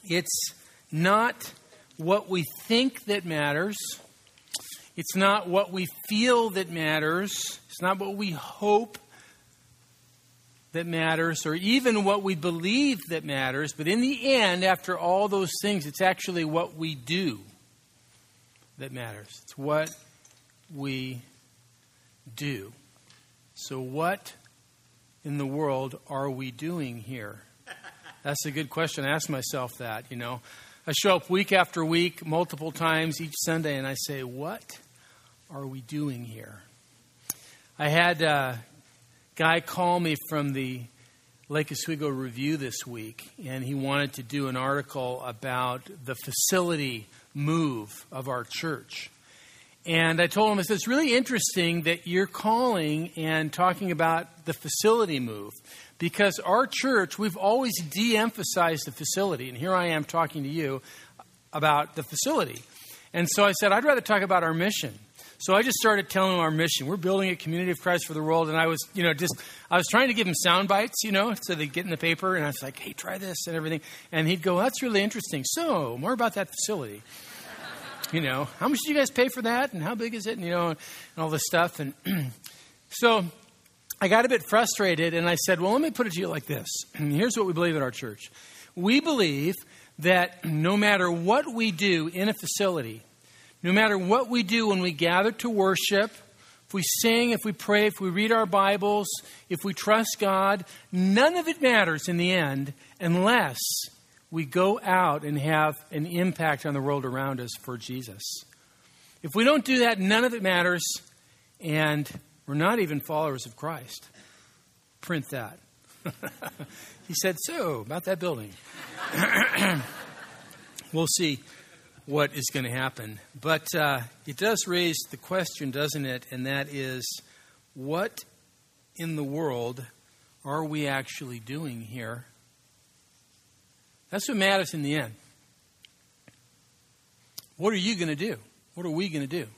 It's not what we think that matters. It's not what we feel that matters. It's not what we hope that matters, or even what we believe that matters. But in the end, after all those things, it's actually what we do that matters. It's what we do. So what in the world are we doing here? That's a good question. I ask myself that, I show up week after week, multiple times each Sunday, and I say, what are we doing here? I had a guy call me from the Lake Oswego Review this week, and he wanted to do an article about the facility move of our church. And I told him, I said, it's really interesting that you're calling and talking about the facility move, because our church, we've always de-emphasized the facility. And here I am talking to you about the facility. And so I said, I'd rather talk about our mission. So I just started telling him our mission. We're building a community of Christ for the world. And I was, I was trying to give him sound bites, so they get in the paper. And I was like, hey, try this and everything. And he'd go, that's really interesting. So more about that facility. How much do you guys pay for that? And how big is it? And, and all this stuff. And so I got a bit frustrated. And I said, well, let me put it to you like this. Here's what we believe at our church. We believe that no matter what we do in a facility, no matter what we do when we gather to worship, if we sing, if we pray, if we read our Bibles, if we trust God, none of it matters in the end unless we go out and have an impact on the world around us for Jesus. If we don't do that, none of it matters, and we're not even followers of Christ. Print that. He said, so, about that building. We'll see what is going to happen. But it does raise the question, doesn't it? And that is, what in the world are we actually doing here? That's what matters in the end. What are you going to do? What are we going to do?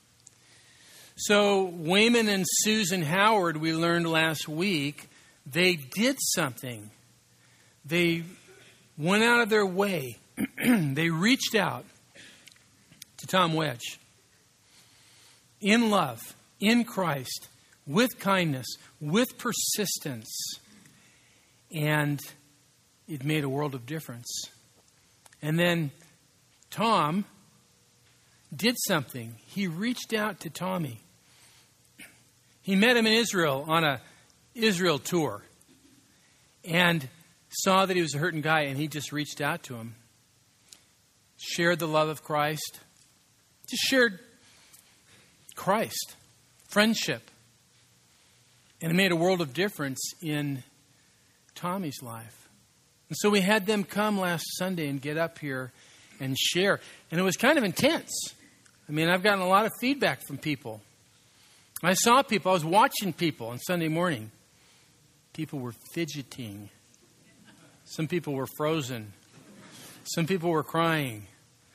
So Wayman and Susan Howard, we learned last week, they did something. They went out of their way. They reached out to Tom Wedge in love, in Christ, with kindness, with persistence. And it made a world of difference. And then Tom did something. He reached out to Tommy. He met him in Israel on a Israel tour and saw that he was a hurting guy, and he just reached out to him. Shared the love of Christ. Just shared Christ. Friendship. And it made a world of difference in Tommy's life. And so we had them come last Sunday and get up here and share. And it was kind of intense. I mean, I've gotten a lot of feedback from people. I saw people. I was watching people on Sunday morning. People were fidgeting. Some people were frozen. Some people were crying.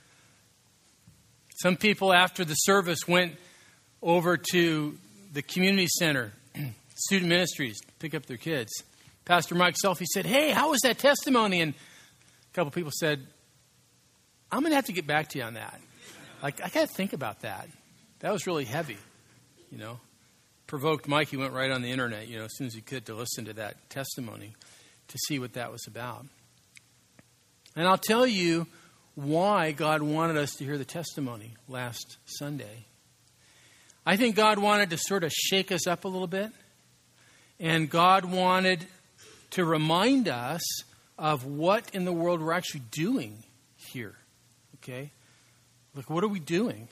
Some people after the service went over to the community center, student ministries, to pick up their kids. Pastor Mike Selfie said, hey, how was that testimony? And a couple people said, I'm going to have to get back to you on that. I got to think about that. That was really heavy, Provoked Mike. He went right on the internet, as soon as he could, to listen to that testimony, to see what that was about. And I'll tell you why God wanted us to hear the testimony last Sunday. I think God wanted to sort of shake us up a little bit. And God wanted to remind us of what in the world we're actually doing here. Okay? Like, what are we doing?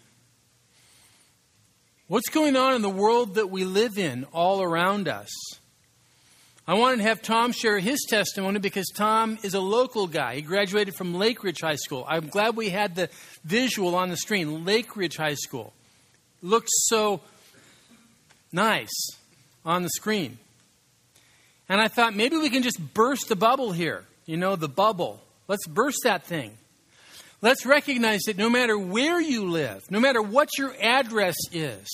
What's going on in the world that we live in all around us? I wanted to have Tom share his testimony because Tom is a local guy. He graduated from Lake Ridge High School. I'm glad we had the visual on the screen. Lake Ridge High School. Looks so nice on the screen. And I thought maybe we can just burst the bubble here. The bubble. Let's burst that thing. Let's recognize that no matter where you live, no matter what your address is,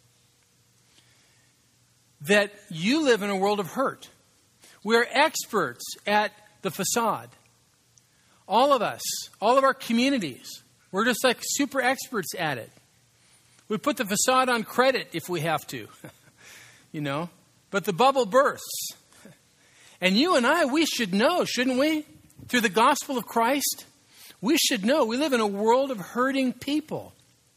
that you live in a world of hurt. We're experts at the facade. All of us, all of our communities, we're just like super experts at it. We put the facade on credit if we have to, but the bubble bursts. And you and I, we should know, shouldn't we? Through the gospel of Christ, we should know we live in a world of hurting people.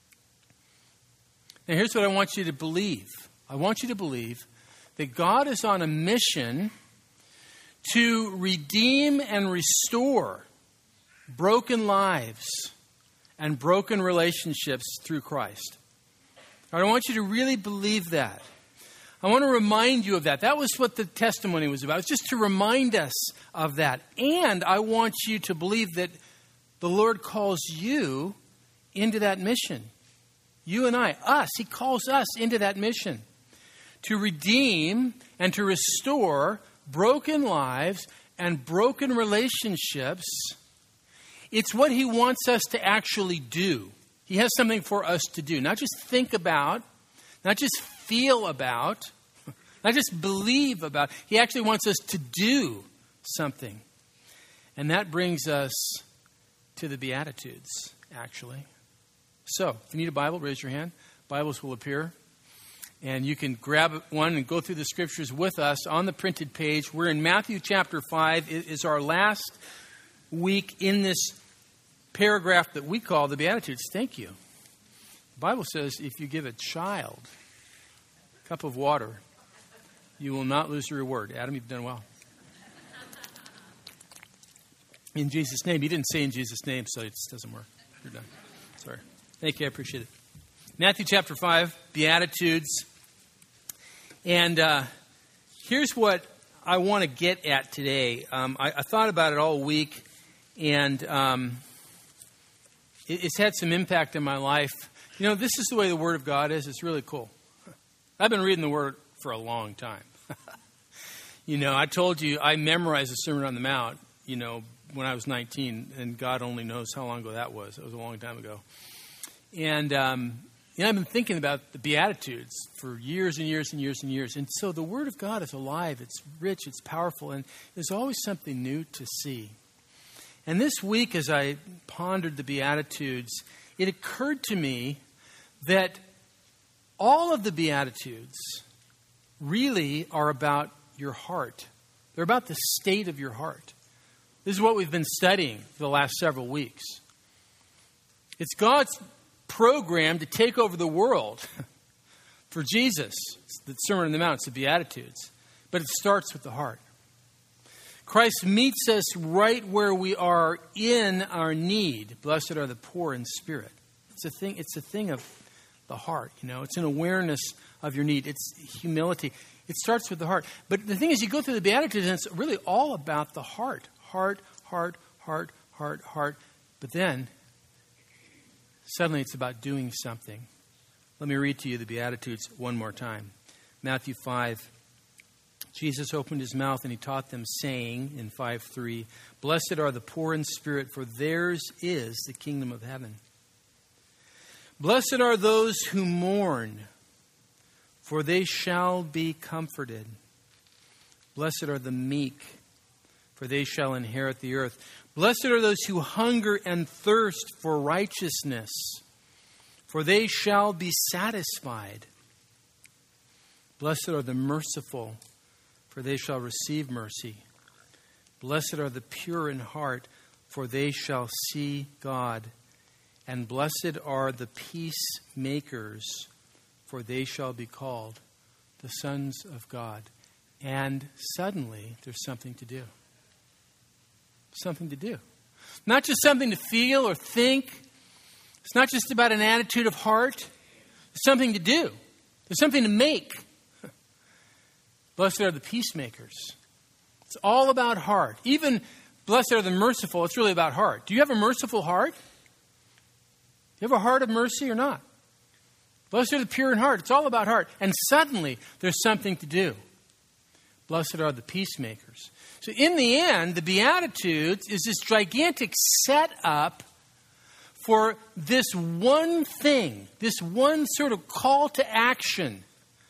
Now here's what I want you to believe. I want you to believe that God is on a mission to redeem and restore broken lives and broken relationships through Christ. I want you to really believe that. I want to remind you of that. That was what the testimony was about. It's just to remind us of that. And I want you to believe that the Lord calls you into that mission. You and I, us, He calls us into that mission to redeem and to restore broken lives and broken relationships. It's what He wants us to actually do. He has something for us to do. Not just think about, not just feel about, not just believe about. He actually wants us to do something. And that brings us to the Beatitudes, actually. So, if you need a Bible, raise your hand. Bibles will appear. And you can grab one and go through the Scriptures with us on the printed page. We're in Matthew chapter 5. It is our last week in this paragraph that we call the Beatitudes. Thank you. The Bible says if you give a child a cup of water, you will not lose your reward. Adam, you've done well. In Jesus' name. You didn't say in Jesus' name, so it doesn't work. You're done. Sorry. Thank you. I appreciate it. Matthew chapter 5, Beatitudes. And here's what I want to get at today. I thought about it all week, and it's had some impact in my life. This is the way the Word of God is. It's really cool. I've been reading the Word for a long time. I told you I memorized the Sermon on the Mount, when I was 19, and God only knows how long ago that was. It was a long time ago. And I've been thinking about the Beatitudes for years and years and years and years. And so the Word of God is alive. It's rich. It's powerful. And there's always something new to see. And this week, as I pondered the Beatitudes, it occurred to me that all of the Beatitudes really are about your heart. They're about the state of your heart. This is what we've been studying for the last several weeks. It's God's program to take over the world for Jesus. It's the Sermon on the Mount, it's the Beatitudes. But it starts with the heart. Christ meets us right where we are in our need. Blessed are the poor in spirit. It's a thing of the heart, It's an awareness of your need. It's humility. It starts with the heart. But the thing is, you go through the Beatitudes, and it's really all about the heart. Heart, heart, heart, heart, heart. But then, suddenly it's about doing something. Let me read to you the Beatitudes one more time. Matthew 5. Jesus opened his mouth and he taught them, saying in 5:3, Blessed are the poor in spirit, for theirs is the kingdom of heaven. Blessed are those who mourn, for they shall be comforted. Blessed are the meek, for they shall inherit the earth. Blessed are those who hunger and thirst for righteousness, for they shall be satisfied. Blessed are the merciful, for they shall receive mercy. Blessed are the pure in heart, for they shall see God. And blessed are the peacemakers, for they shall be called the sons of God. And suddenly, there's something to do. Something to do. Not just something to feel or think. It's not just about an attitude of heart. There's something to do. There's something to make. Blessed are the peacemakers. It's all about heart. Even blessed are the merciful. It's really about heart. Do you have a merciful heart? Do you have a heart of mercy or not? Blessed are the pure in heart. It's all about heart. And suddenly, there's something to do. Blessed are the peacemakers. So in the end, the Beatitudes is this gigantic setup for this one thing, this one sort of call to action.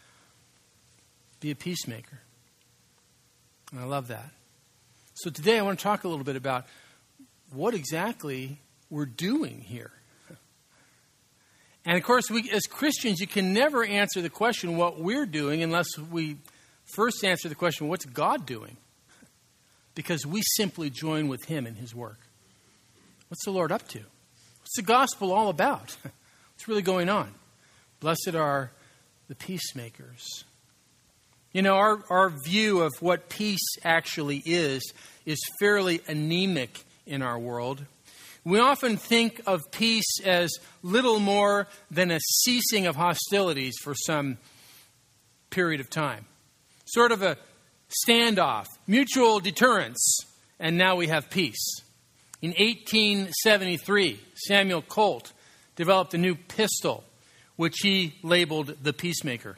Be a peacemaker. And I love that. So today I want to talk a little bit about what exactly we're doing here. And of course, we as Christians, you can never answer the question what we're doing unless we first answer the question, what's God doing? Because we simply join with him in his work. What's the Lord up to? What's the gospel all about? What's really going on? Blessed are the peacemakers. You know, our view of what peace actually is fairly anemic in our world. We often think of peace as little more than a ceasing of hostilities for some period of time. Sort of a standoff, mutual deterrence, and now we have peace. In 1873, Samuel Colt developed a new pistol, which he labeled the Peacemaker.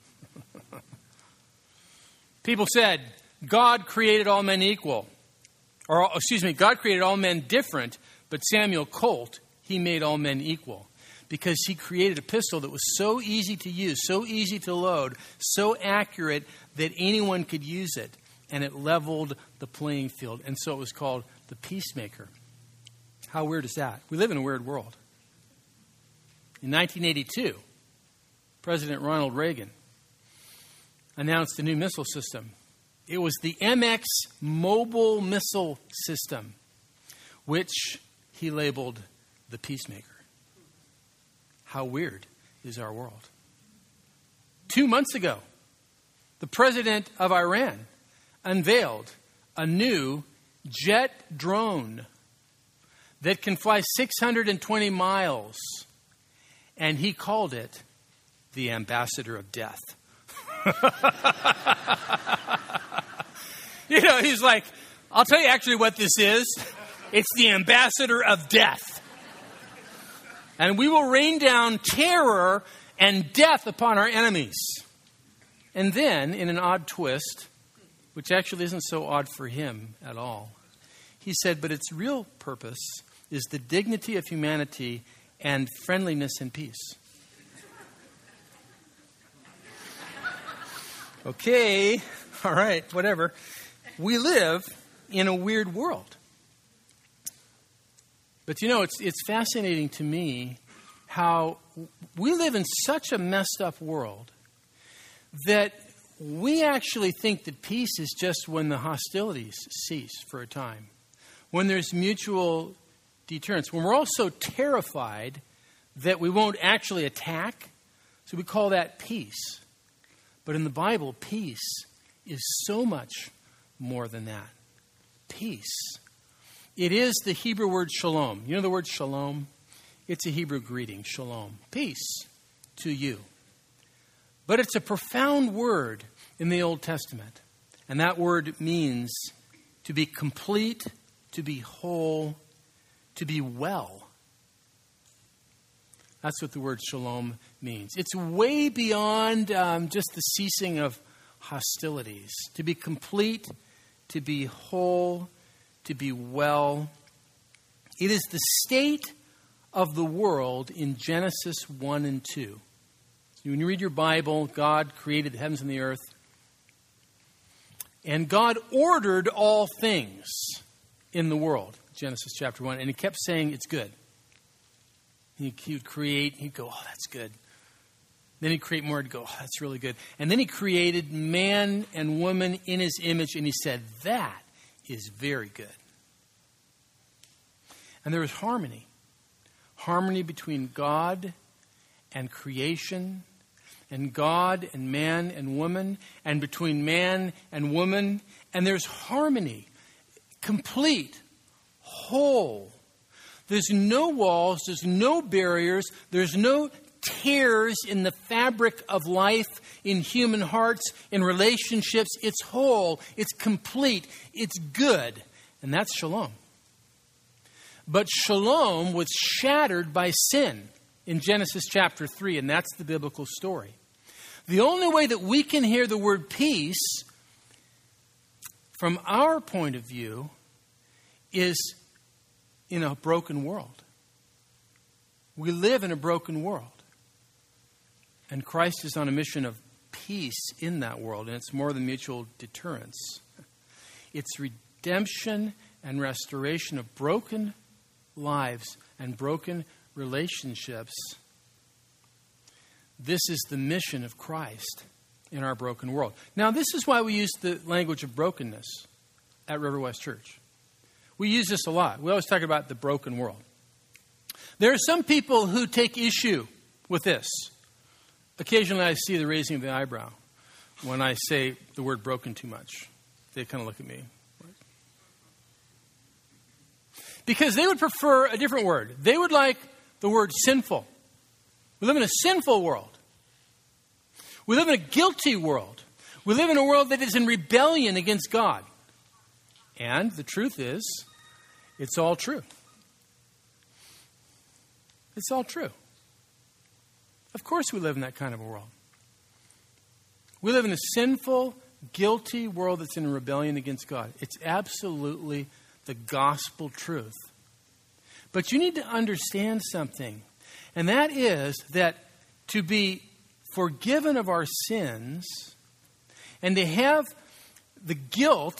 People said, God created all men equal. God created all men different, but Samuel Colt, he made all men equal. Because he created a pistol that was so easy to use, so easy to load, so accurate that anyone could use it. And it leveled the playing field. And so it was called the Peacemaker. How weird is that? We live in a weird world. In 1982, President Ronald Reagan announced a new missile system. It was the MX Mobile Missile System, which he labeled the Peacemaker. How weird is our world? 2 months ago, the president of Iran unveiled a new jet drone that can fly 620 miles. And he called it the Ambassador of Death. You know, he's like, I'll tell you actually what this is. It's the Ambassador of Death. And we will rain down terror and death upon our enemies. And then, in an odd twist, which actually isn't so odd for him at all, he said, but its real purpose is the dignity of humanity and friendliness and peace. Okay, all right, whatever. We live in a weird world. But you know, it's fascinating to me how we live in such a messed up world that we actually think that peace is just when the hostilities cease for a time, when there's mutual deterrence, when we're all so terrified that we won't actually attack. So we call that peace. But in the Bible, peace is so much more than that. Peace. It is the Hebrew word shalom. You know the word shalom? It's a Hebrew greeting, shalom. Peace to you. But it's a profound word in the Old Testament. And that word means to be complete, to be whole, to be well. That's what the word shalom means. It's way beyond just the ceasing of hostilities. To be complete, to be whole, to be well. It is the state of the world in Genesis 1 and 2. So when you read your Bible, God created the heavens and the earth. And God ordered all things in the world, Genesis chapter 1. And he kept saying it's good. He would create, he'd go, oh, that's good. Then he'd create more, he'd go, oh, that's really good. And then he created man and woman in his image, and he said, that is very good. And there was harmony. Harmony between God and creation, and God and man and woman, and between man and woman. And there's harmony, complete, whole. There's no walls, there's no barriers, there's no tears in the fabric of life, in human hearts, in relationships. It's whole, it's complete, it's good. And that's shalom. But shalom was shattered by sin in Genesis chapter 3, and that's the biblical story. The only way that we can hear the word peace from our point of view is in a broken world. We live in a broken world. And Christ is on a mission of peace in that world. And it's more than mutual deterrence. It's redemption and restoration of broken lives and broken relationships. This is the mission of Christ in our broken world. Now, this is why we use the language of brokenness at River West Church. We use this a lot. We always talk about the broken world. There are some people who take issue with this. Occasionally I see the raising of the eyebrow when I say the word broken too much. They kind of look at me. Because they would prefer a different word. They would like the word sinful. We live in a sinful world. We live in a guilty world. We live in a world that is in rebellion against God. And the truth is, it's all true. It's all true. Of course we live in that kind of a world. We live in a sinful, guilty world that's in rebellion against God. It's absolutely the gospel truth. But you need to understand something. And that is that to be forgiven of our sins and to have the guilt,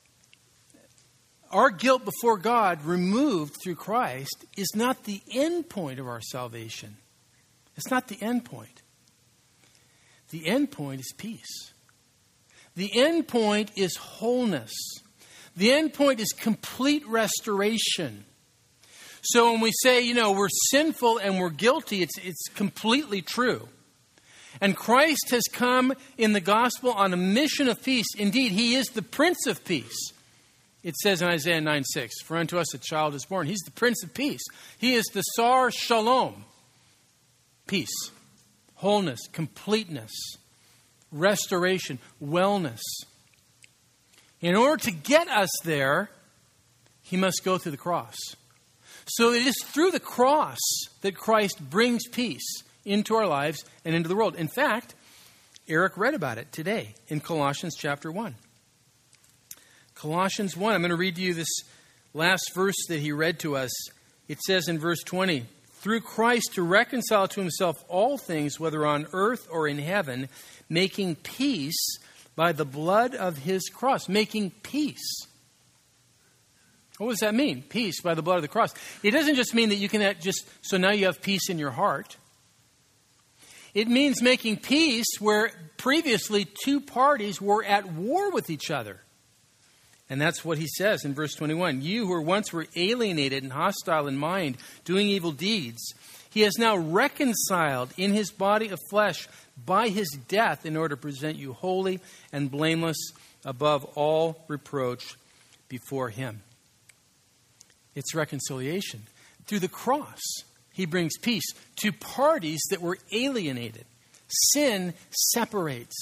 our guilt before God removed through Christ is not the end point of our salvation. It's not the end point. The end point is peace. The end point is wholeness. The end point is complete restoration. So when we say, we're sinful and we're guilty, it's completely true. And Christ has come in the gospel on a mission of peace. Indeed, he is the Prince of Peace. It says in Isaiah 9:6, "For unto us a child is born." He's the Prince of Peace. He is the Sar Shalom. Peace, wholeness, completeness, restoration, wellness. In order to get us there, he must go through the cross. So it is through the cross that Christ brings peace into our lives and into the world. In fact, Eric read about it today in Colossians chapter 1. Colossians 1, I'm going to read to you this last verse that he read to us. It says in verse 20, "Through Christ to reconcile to himself all things, whether on earth or in heaven, making peace by the blood of his cross." Making peace. What does that mean? Peace by the blood of the cross. It doesn't just mean that you can so now you have peace in your heart. It means making peace where previously two parties were at war with each other. And that's what he says in verse 21. "You who once were alienated and hostile in mind, doing evil deeds, he has now reconciled in his body of flesh by his death in order to present you holy and blameless above all reproach before him." It's reconciliation. Through the cross, he brings peace to parties that were alienated. Sin separates.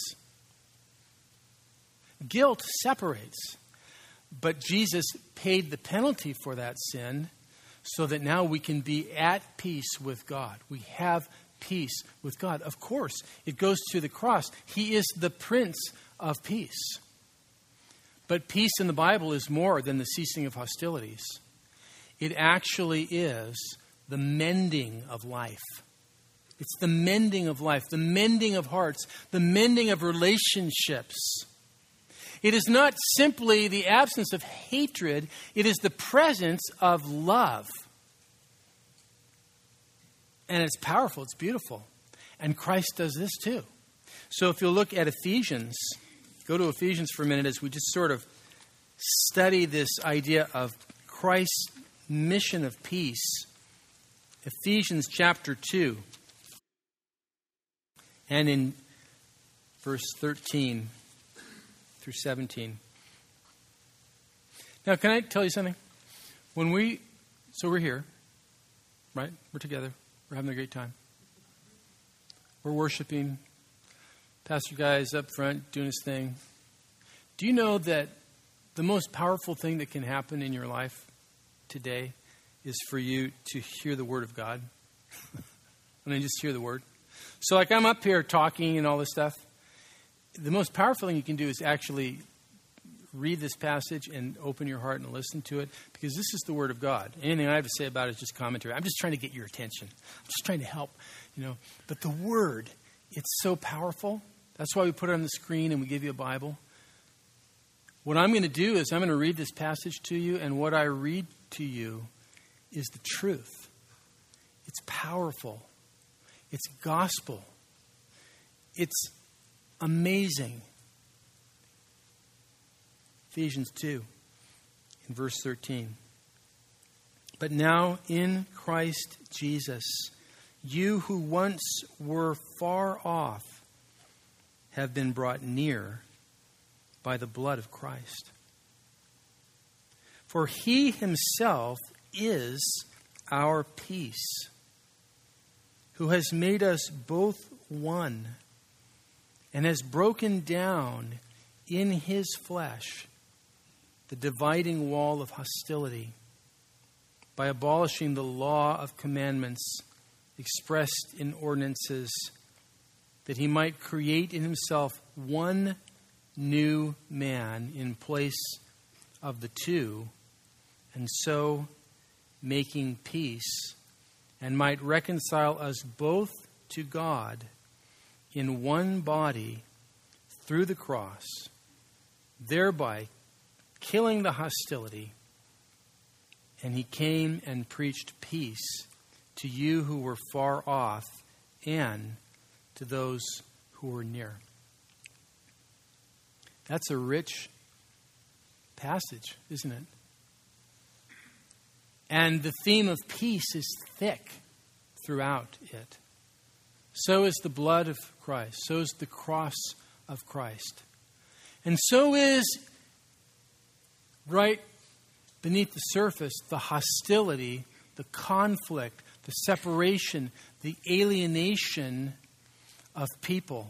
Guilt separates. But Jesus paid the penalty for that sin so that now we can be at peace with God. We have peace with God. Of course, it goes to the cross. He is the Prince of Peace. But peace in the Bible is more than the ceasing of hostilities. It actually is the mending of life. It's the mending of life, the mending of hearts, the mending of relationships. It is not simply the absence of hatred, it is the presence of love. And it's powerful, it's beautiful. And Christ does this too. So if you'll look at Ephesians, go to Ephesians for a minute as we just sort of study this idea of Christ's mission of peace. Ephesians chapter 2 and in verse 13 through 17. Now, can I tell you something? So we're here, right? We're together. We're having a great time. We're worshiping. Pastor Guy's up front doing his thing. Do you know that the most powerful thing that can happen in your life today is for you to hear the Word of God? And then just hear the Word. So like I'm up here talking and all this stuff. The most powerful thing you can do is actually read this passage and open your heart and listen to it, because this is the Word of God. Anything I have to say about it is just commentary. I'm just trying to get your attention. I'm just trying to help, But the Word, it's so powerful. That's why we put it on the screen and we give you a Bible. What I'm going to do is I'm going to read this passage to you, and what I read to you is the truth. It's powerful. It's gospel. It's amazing. Ephesians 2, in verse 13. But now in Christ Jesus, you who once were far off have been brought near by the blood of Christ. For he himself is our peace, who has made us both one, and has broken down in his flesh the dividing wall of hostility by abolishing the law of commandments expressed in ordinances, that he might create in himself one new man in place of the two, and so making peace, and might reconcile us both to God in one body through the cross, thereby killing the hostility. And he came and preached peace to you who were far off and to those who were near. That's a rich passage, isn't it? And the theme of peace is thick throughout it. So is the blood of Christ. So is the cross of Christ. And so is, right beneath the surface, the hostility, the conflict, the separation, the alienation of people.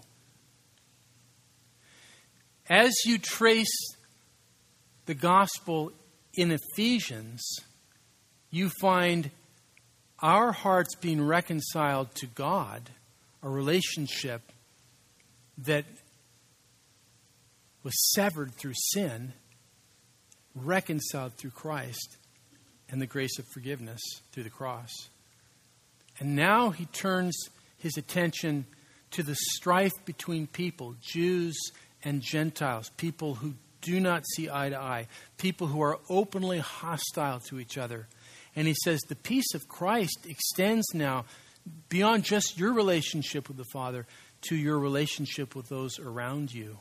As you trace the gospel in Ephesians, you find our hearts being reconciled to God, a relationship that was severed through sin, reconciled through Christ and the grace of forgiveness through the cross. And now he turns his attention to the strife between people, Jews and Gentiles, people who do not see eye to eye, people who are openly hostile to each other. And he says the peace of Christ extends now beyond just your relationship with the Father to your relationship with those around you.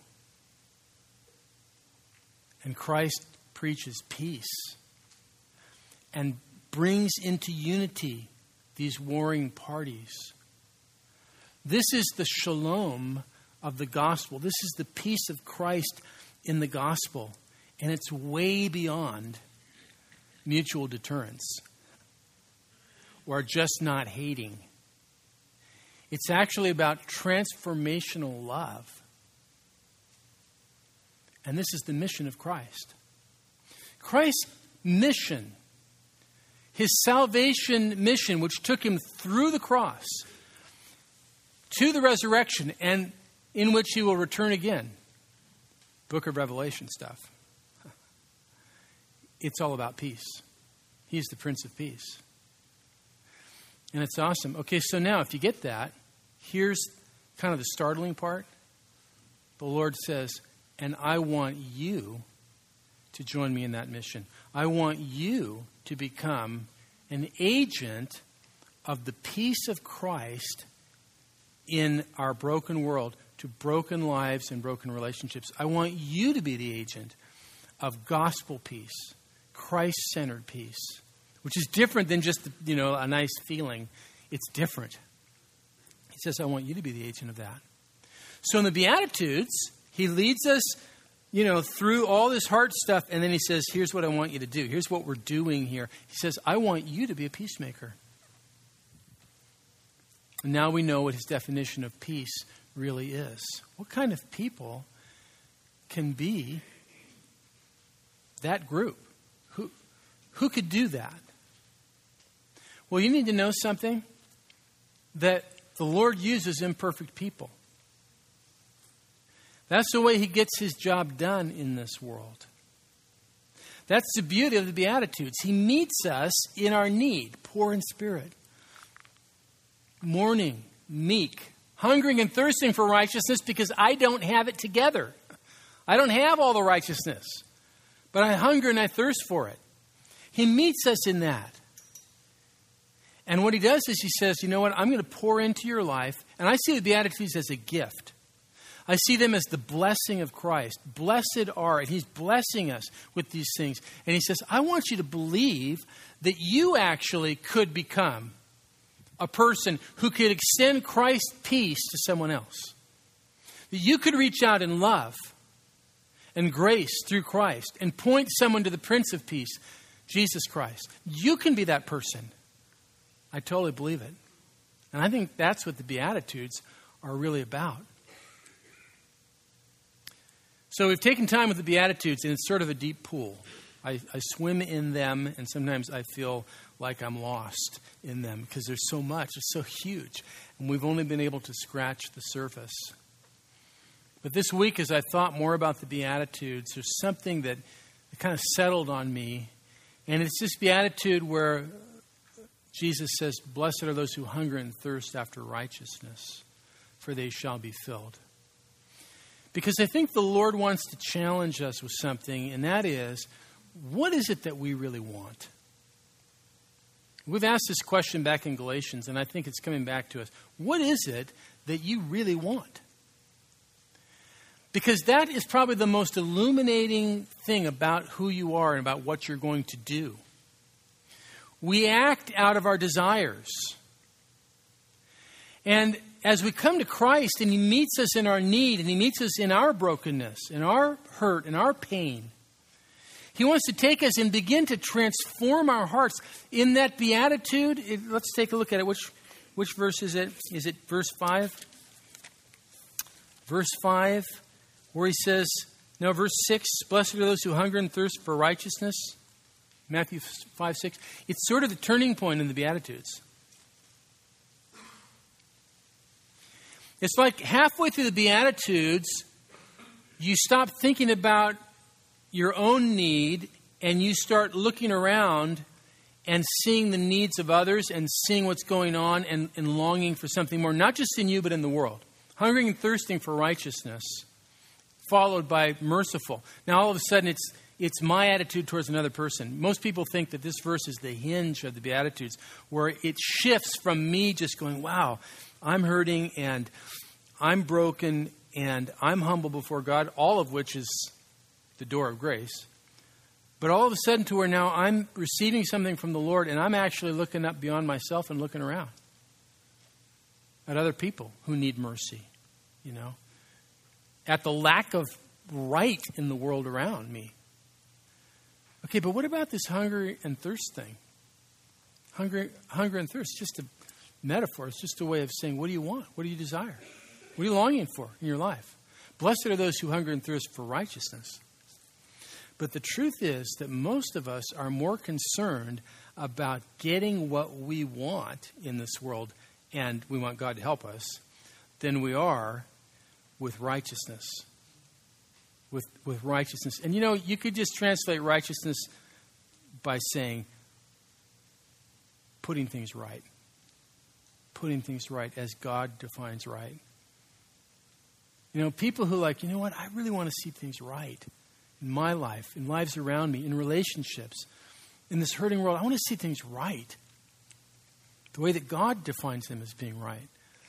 And Christ preaches peace and brings into unity these warring parties. This is the shalom of the gospel. This is the peace of Christ in the gospel. And it's way beyond mutual deterrence or just not hating. It's actually about transformational love. And this is the mission of Christ. Christ's mission, his salvation mission, which took him through the cross to the resurrection and in which he will return again. Book of Revelation stuff. It's all about peace. He's the Prince of Peace. And it's awesome. Okay, so now if you get that, here's kind of the startling part. The Lord says, and I want you to join me in that mission. I want you to become an agent of the peace of Christ in our broken world, to broken lives and broken relationships. I want you to be the agent of gospel peace, Christ-centered peace, which is different than just, a nice feeling. It's different. He says, I want you to be the agent of that. So in the Beatitudes, he leads us, through all this hard stuff, and then he says, here's what I want you to do. Here's what we're doing here. He says, I want you to be a peacemaker. And now we know what his definition of peace really is. What kind of people can be that group? Who could do that? Well, you need to know something, that the Lord uses imperfect people. That's the way he gets his job done in this world. That's the beauty of the Beatitudes. He meets us in our need, poor in spirit, mourning, meek, hungering and thirsting for righteousness because I don't have it together. I don't have all the righteousness, but I hunger and I thirst for it. He meets us in that. And what he does is he says, you know what, I'm going to pour into your life. And I see the Beatitudes as a gift. I see them as the blessing of Christ. Blessed are, and he's blessing us with these things. And he says, I want you to believe that you actually could become a person who could extend Christ's peace to someone else. That you could reach out in love and grace through Christ and point someone to the Prince of Peace, Jesus Christ. You can be that person. I totally believe it. And I think that's what the Beatitudes are really about. So we've taken time with the Beatitudes, and it's sort of a deep pool. I swim in them, and sometimes I feel like I'm lost in them because there's so much. It's so huge. And we've only been able to scratch the surface. But this week, as I thought more about the Beatitudes, there's something that kind of settled on me. And it's this Beatitude where Jesus says, blessed are those who hunger and thirst after righteousness, for they shall be filled. Because I think the Lord wants to challenge us with something, and that is, what is it that we really want? We've asked this question back in Galatians, and I think it's coming back to us. What is it that you really want? Because that is probably the most illuminating thing about who you are and about what you're going to do. We act out of our desires. And as we come to Christ and he meets us in our need and he meets us in our brokenness, in our hurt, in our pain, he wants to take us and begin to transform our hearts. In that Beatitude, let's take a look at it. Which verse is it? Is it verse 5? Verse 5, where he says, no, verse 6, blessed are those who hunger and thirst for righteousness. Matthew 5, 6. It's sort of the turning point in the Beatitudes. It's like halfway through the Beatitudes, you stop thinking about your own need and you start looking around and seeing the needs of others and seeing what's going on and longing for something more, not just in you, but in the world. Hungering and thirsting for righteousness, followed by merciful. Now, all of a sudden, it's my attitude towards another person. Most people think that this verse is the hinge of the Beatitudes, where it shifts from me just going, wow, I'm hurting and I'm broken and I'm humble before God, all of which is the door of grace. But all of a sudden to where now I'm receiving something from the Lord and I'm actually looking up beyond myself and looking around at other people who need mercy, you know, at the lack of right in the world around me. Okay, but what about this hunger and thirst thing? Hunger and thirst, just a metaphor. It's just a way of saying, what do you want? What do you desire? What are you longing for in your life? Blessed are those who hunger and thirst for righteousness. But the truth is that most of us are more concerned about getting what we want in this world, and we want God to help us, than we are with righteousness. With righteousness. And you know, you could just translate righteousness by saying putting things right. Putting things right as God defines right. You know, people who like, you know what, I really want to see things right in my life, in lives around me, in relationships, in this hurting world. I want to see things right. The way that God defines them as being right.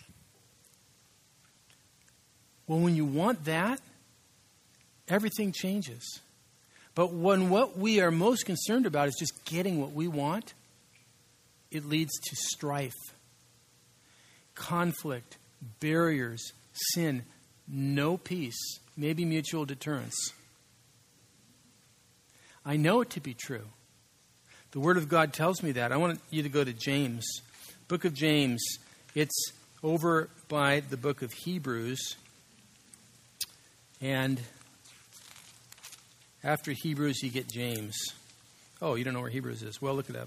Well, when you want that, everything changes. But when what we are most concerned about is just getting what we want, it leads to strife, conflict, barriers, sin, no peace, maybe mutual deterrence. I know it to be true. The Word of God tells me that. I want you to go to James, book of James. It's over by the book of Hebrews. And after Hebrews, you get James. Oh, you don't know where Hebrews is. Well, look it up.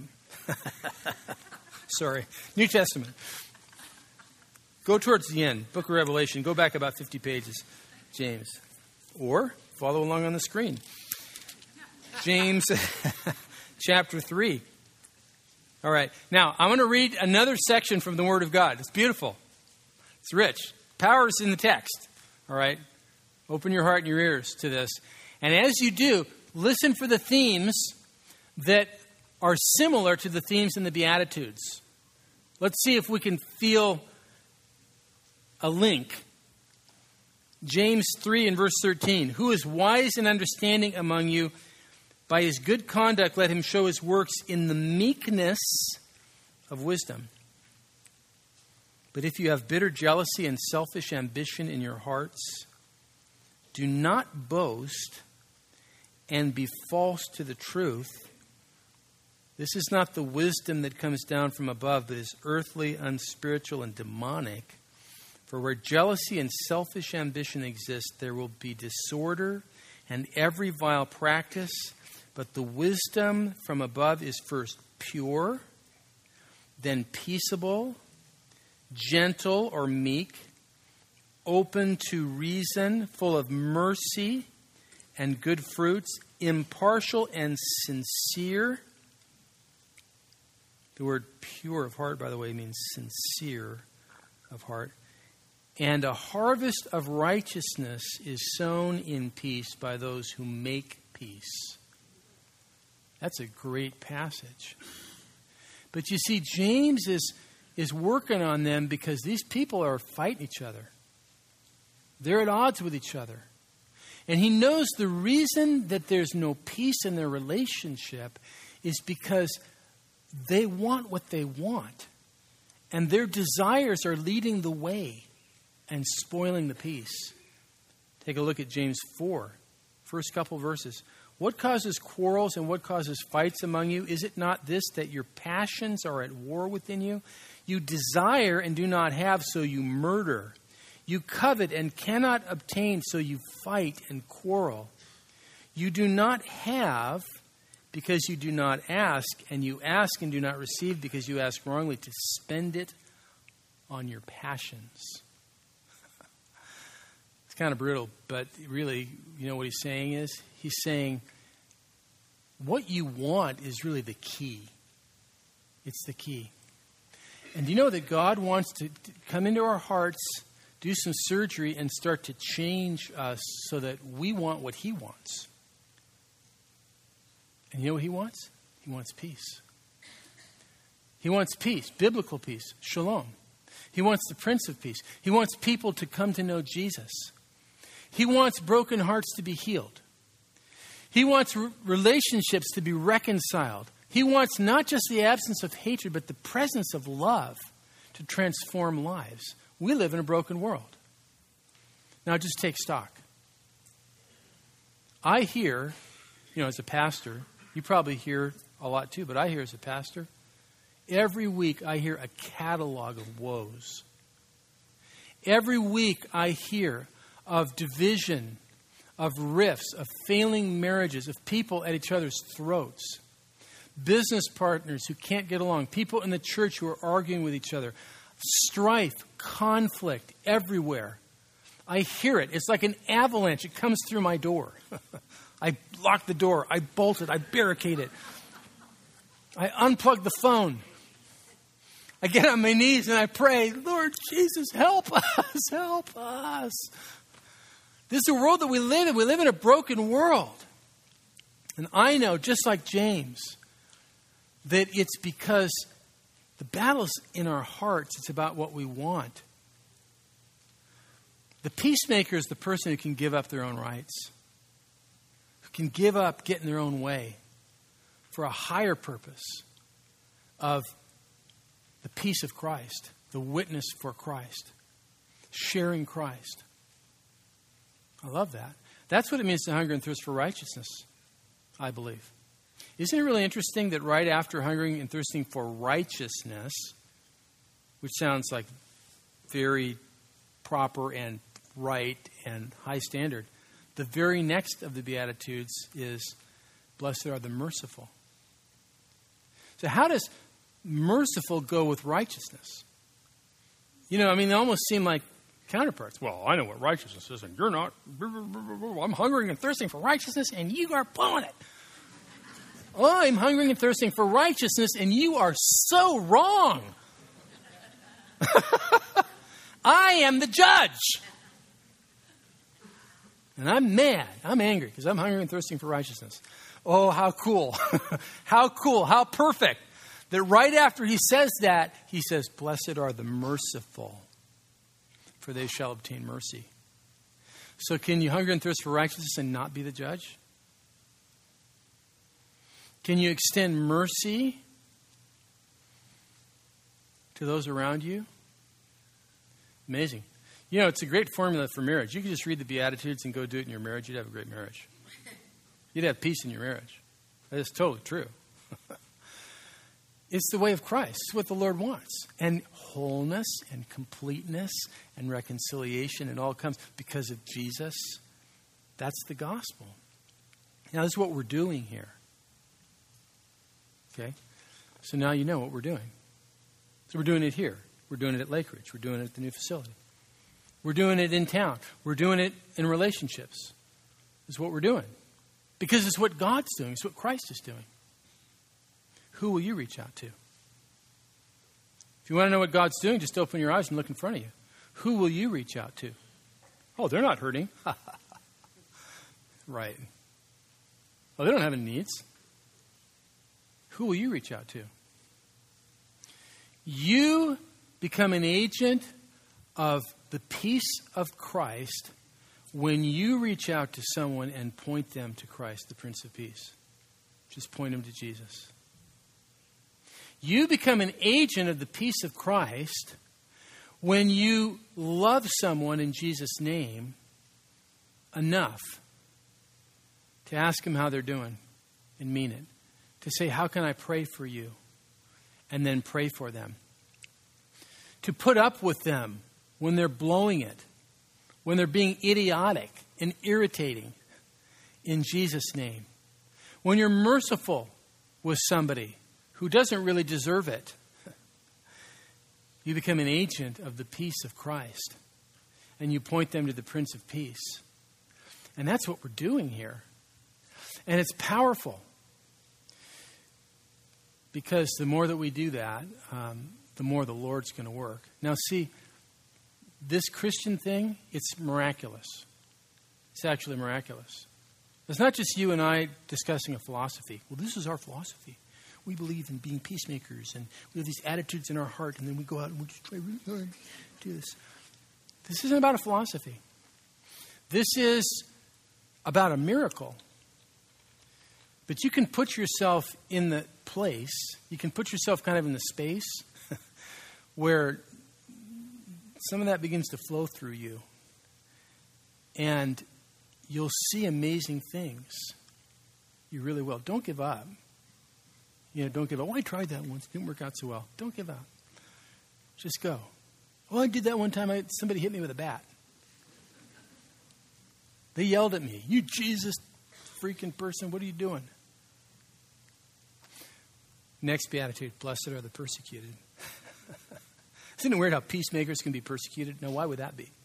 Sorry. New Testament. Go towards the end. Book of Revelation. Go back about 50 pages. James. Or follow along on the screen. James chapter 3. All right. Now, I want to read another section from the Word of God. It's beautiful. It's rich. Power is in the text. All right. Open your heart and your ears to this. And as you do, listen for the themes that are similar to the themes in the Beatitudes. Let's see if we can feel a link. James 3 and verse 13. Who is wise and understanding among you? By his good conduct, let him show his works in the meekness of wisdom. But if you have bitter jealousy and selfish ambition in your hearts, do not boast and be false to the truth. This is not the wisdom that comes down from above, but is earthly, unspiritual, and demonic. For where jealousy and selfish ambition exist, there will be disorder and every vile practice. But the wisdom from above is first pure, then peaceable, gentle or meek, open to reason, full of mercy and good fruits, impartial and sincere. The word pure of heart, by the way, means sincere of heart. And a harvest of righteousness is sown in peace by those who make peace. That's a great passage. But you see, James is working on them because these people are fighting each other. They're at odds with each other. And he knows the reason that there's no peace in their relationship is because they want what they want. And their desires are leading the way and spoiling the peace. Take a look at James 4, first couple verses. What causes quarrels and what causes fights among you? Is it not this, that your passions are at war within you? You desire and do not have, so you murder. You covet and cannot obtain, so you fight and quarrel. You do not have because you do not ask, and you ask and do not receive because you ask wrongly to spend it on your passions. It's kind of brutal, but really, you know what he's saying is? He's saying what you want is really the key. It's the key. And you know that God wants to come into our hearts, do some surgery, and start to change us so that we want what he wants. And you know what he wants? He wants peace. He wants peace, biblical peace, shalom. He wants the Prince of Peace. He wants people to come to know Jesus. He wants broken hearts to be healed. He wants relationships to be reconciled. He wants not just the absence of hatred, but the presence of love to transform lives. We live in a broken world. Now just take stock. I hear, as a pastor, you probably hear a lot too, but I hear as a pastor, every week I hear a catalog of woes. Every week I hear of division, of rifts, of failing marriages, of people at each other's throats, business partners who can't get along, people in the church who are arguing with each other, strife, conflict everywhere. I hear it. It's like an avalanche. It comes through my door. I lock the door. I bolt it. I barricade it. I unplug the phone. I get on my knees and I pray, Lord Jesus, help us, help us. This is the world that we live in. We live in a broken world. And I know, just like James, that it's because the battle's in our hearts. It's about what we want. The peacemaker is the person who can give up their own rights, who can give up getting their own way for a higher purpose of the peace of Christ, the witness for Christ, sharing Christ. I love that. That's what it means to hunger and thirst for righteousness, I believe. Isn't it really interesting that right after hungering and thirsting for righteousness, which sounds like very proper and right and high standard, the very next of the Beatitudes is, blessed are the merciful. So how does merciful go with righteousness? They almost seem like counterparts. Well, I know what righteousness is, and you're not. I'm hungering and thirsting for righteousness, and you are blowing it. I'm hungering and thirsting for righteousness, and you are so wrong. I am the judge. And I'm mad. I'm angry because I'm hungry and thirsting for righteousness. Oh, how cool. How cool. How perfect. That right after he says that, he says, blessed are the merciful, for they shall obtain mercy. So can you hunger and thirst for righteousness and not be the judge? Can you extend mercy to those around you? Amazing. You know, it's a great formula for marriage. You could just read the Beatitudes and go do it in your marriage. You'd have a great marriage. You'd have peace in your marriage. That is totally true. It's the way of Christ. It's what the Lord wants. And wholeness and completeness and reconciliation, it all comes because of Jesus. That's the gospel. Now, this is what we're doing here. Okay? So now you know what we're doing. So we're doing it here. We're doing it at Lake Ridge. We're doing it at the new facility. We're doing it in town. We're doing it in relationships. This is what we're doing. Because it's what God's doing. It's what Christ is doing. Who will you reach out to? If you want to know what God's doing, just open your eyes and look in front of you. Who will you reach out to? Oh, they're not hurting. Right. Oh, they don't have any needs. Who will you reach out to? You become an agent of the peace of Christ when you reach out to someone and point them to Christ, the Prince of Peace. Just point them to Jesus. You become an agent of the peace of Christ when you love someone in Jesus' name enough to ask them how they're doing and mean it. To say, how can I pray for you? And then pray for them. To put up with them when they're blowing it, when they're being idiotic and irritating in Jesus' name. When you're merciful with somebody who doesn't really deserve it, you become an agent of the peace of Christ. And you point them to the Prince of Peace. And that's what we're doing here. And it's powerful. Because the more that we do that, the more the Lord's going to work. Now see, this Christian thing, it's miraculous. It's actually miraculous. It's not just you and I discussing a philosophy. Well, this is our philosophy. We believe in being peacemakers, and we have these attitudes in our heart, and then we go out and we just try really hard to do this. This isn't about a philosophy. This is about a miracle. But you can put yourself in the place, you can put yourself kind of in the space where some of that begins to flow through you. And you'll see amazing things. You really will. Don't give up. Don't give up. Well, I tried that once. It didn't work out so well. Don't give up. Just go. Oh, I did that one time. Somebody hit me with a bat. They yelled at me. You Jesus freaking person, what are you doing? Next beatitude, blessed are the persecuted. Isn't it weird how peacemakers can be persecuted? No, why would that be?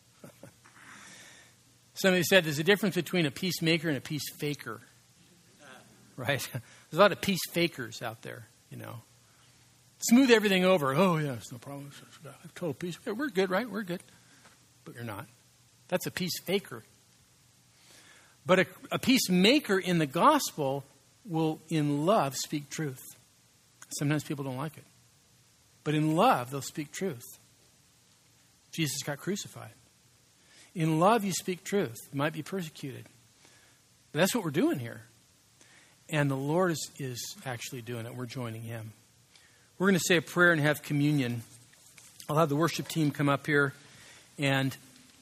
Somebody said there's a difference between a peacemaker and a peace faker. Right? There's a lot of peace fakers out there, Smooth everything over. Oh, yeah, it's no problem. I have total peace. We're good, right? We're good. But you're not. That's a peace faker. But a peacemaker in the gospel will, in love, speak truth. Sometimes people don't like it. But in love, they'll speak truth. Jesus got crucified. In love, you speak truth. You might be persecuted. But that's what we're doing here. And the Lord is actually doing it. We're joining him. We're going to say a prayer and have communion. I'll have the worship team come up here. And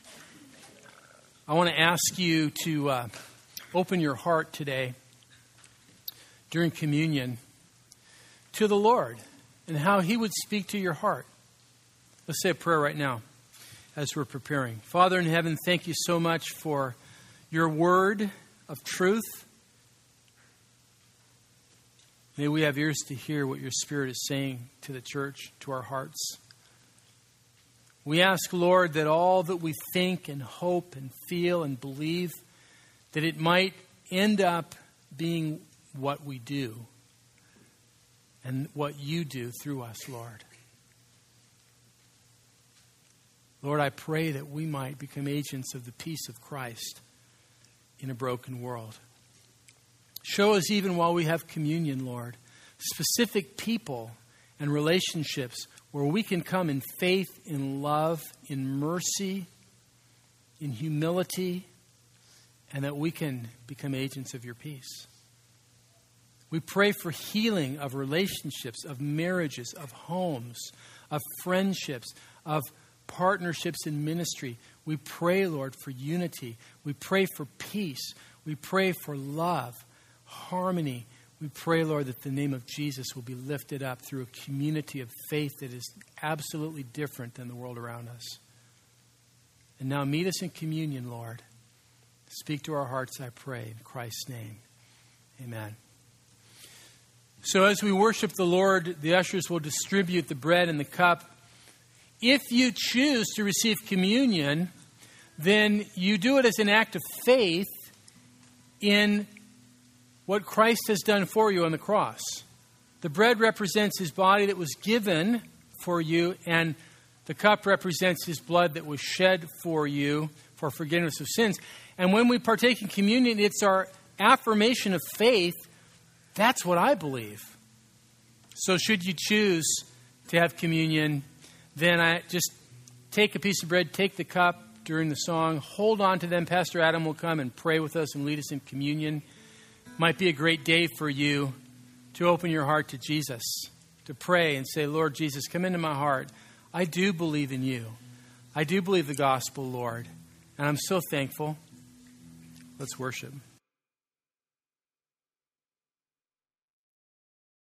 I want to ask you to open your heart today during communion to the Lord and how he would speak to your heart. Let's say a prayer right now as we're preparing. Father in heaven, thank you so much for your word of truth. May we have ears to hear what your Spirit is saying to the church, to our hearts. We ask, Lord, that all that we think and hope and feel and believe, that it might end up being what we do and what you do through us, Lord. Lord, I pray that we might become agents of the peace of Christ in a broken world. Show us, even while we have communion, Lord, specific people and relationships where we can come in faith, in love, in mercy, in humility, and that we can become agents of your peace. We pray for healing of relationships, of marriages, of homes, of friendships, of partnerships in ministry. We pray, Lord, for unity. We pray for peace. We pray for love, harmony. We pray, Lord, that the name of Jesus will be lifted up through a community of faith that is absolutely different than the world around us. And now meet us in communion, Lord. Speak to our hearts, I pray, in Christ's name. Amen. So as we worship the Lord, the ushers will distribute the bread and the cup. If you choose to receive communion, then you do it as an act of faith in what Christ has done for you on the cross. The bread represents his body that was given for you, and the cup represents his blood that was shed for you for forgiveness of sins. And when we partake in communion, it's our affirmation of faith. That's what I believe. So should you choose to have communion, then I just take a piece of bread, take the cup during the song, hold on to them. Pastor Adam will come and pray with us and lead us in communion. Might be a great day for you to open your heart to Jesus, to pray and say, Lord Jesus, come into my heart. I do believe in you. I do believe the gospel, Lord. And I'm so thankful. Let's worship.